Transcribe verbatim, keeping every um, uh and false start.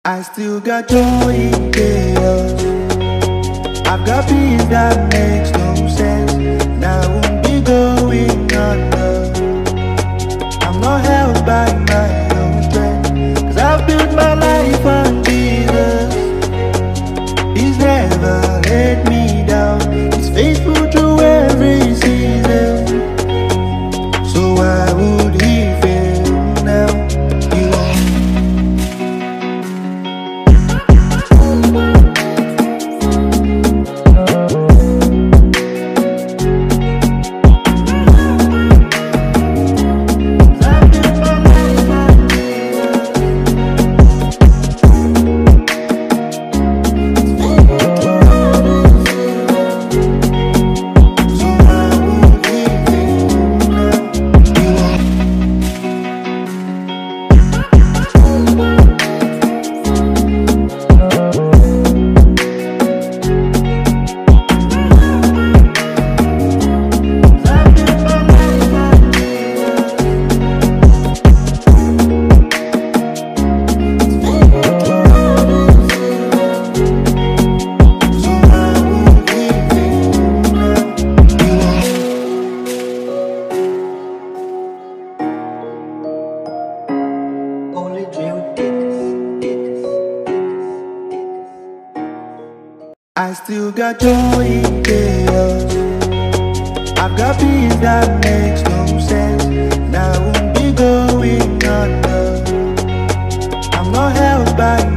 I still got joy in chaos. I've got peace that makes no sense. Now I won't be going under. I'm not held by my own strength, 'cause I've built my life on Jesus. He's never let me down. He's faithful through every season. So why would he fail now? He won't. I still got joy in chaos. I've got peace that makes no sense. Now I won't be going under. I'm not held by